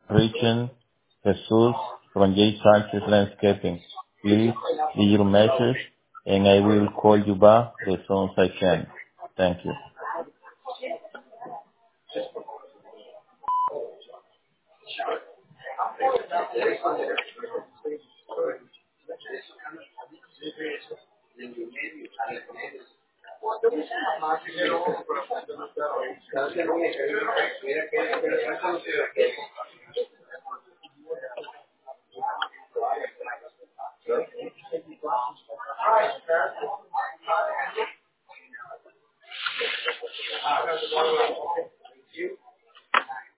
Richard Jesus from J. Sanchez Landscaping. Please leave your message and I will call you back as soon as I can. Thank you.